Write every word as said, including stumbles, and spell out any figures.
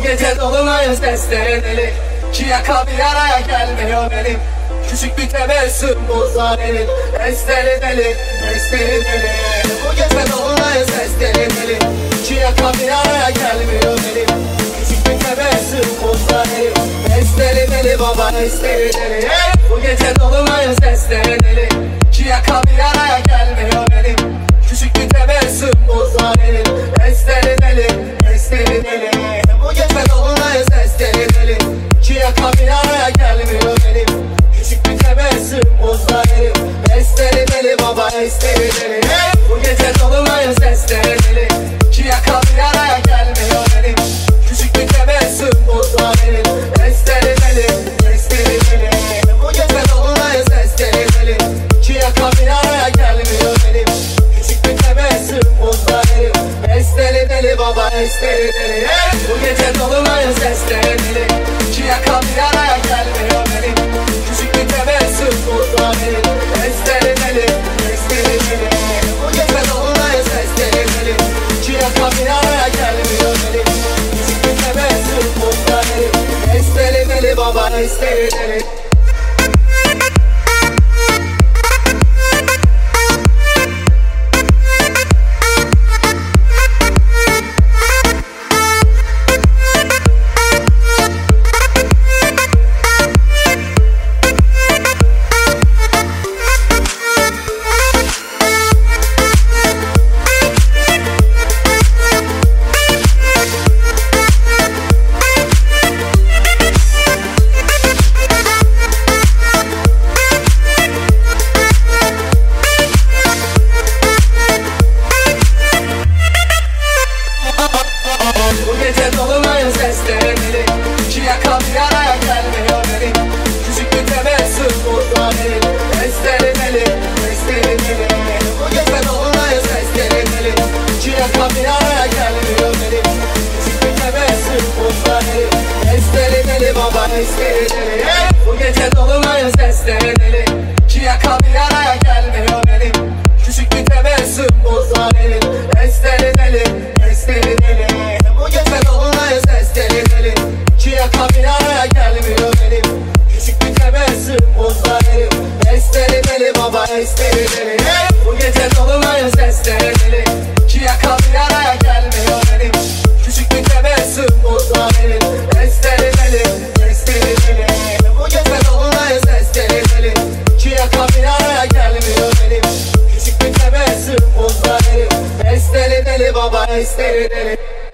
gece dolunayın sesleri deli. İki yaka bir araya gelmiyor benim. Küçük bir tebessüm bozar elim. Esteli deli, esteli deli. Bu gece dolunayın sesleri deli. İki yaka bir araya gelmiyor benim. Küçük bir tebessüm bozar elim. Esteli deli baba, esteli deli. Bu gece dolunayın sesleri deli. İki yaka bir araya gelmiyor benim. Küçük bir tebessüm bozar elim. Esteli deli, esteli deli. Bu gece dolunayın sesleri deli. İki yaka bir araya gelmiyor benim. Küçük bir tebessüm bozar elim. Esteli deli baba, esteli deli. Bu gece dolunayın sesleri deli. İki yaka bir araya gelmiyor benim. Küçük bir tebessüm bozar elim. Esteli deli, esteli deli. Bu gece dolunayın sesleri deli. İki yaka bir araya gelmiyor benim. Küçük bir tebessüm bozar elim. Esteli deli baba, esteli deli. Bu gece dolunayın sesleri deli. İki yaka bir araya gelmiyor benim. Küçük bir tebessüm bozar elim. Esteli deli, esteli deli. Bu gece dolunayın sesleri deli. İki yaka bir araya gelmiyor benim. Küçük bir tebessüm bozar elim. Esteli deli baba, esteli deli. Bu gece dolunayın sesleri deli. İki yaka bir araya gelmiyor benim. Küçük bir tebessüm bozar elim. Esteli deli, esteli deli. Bu gece dolunayın sesleri deli. İki yaka bir araya gelmiyor benim. Küçük bir tebessüm bozar elim. Esteli deli baba, esteli deli. Bu gece dolunayın sesleri deli. İki yaka bir araya gelmiyor benim. Küçük bir tebessüm bozar elim. Esteli deli, esteli deli. Bu gece dolunayın sesleri deli. İki yaka bir araya gelmiyor benim. Küçük bir tebessüm bozar elim. Esteli deli baba, esteli deli. Bu gece dolunayın sesleri deli. İki yaka bir araya gelmiyor benim. Küçük bir tebessüm bozar elim. Esteli deli, esteli deli. Bu gece dolunayın sesleri deli. İki yaka bir araya gelmiyor benim. Küçük bir tebessüm bozar elim. Esteli deli baba, esteli deli.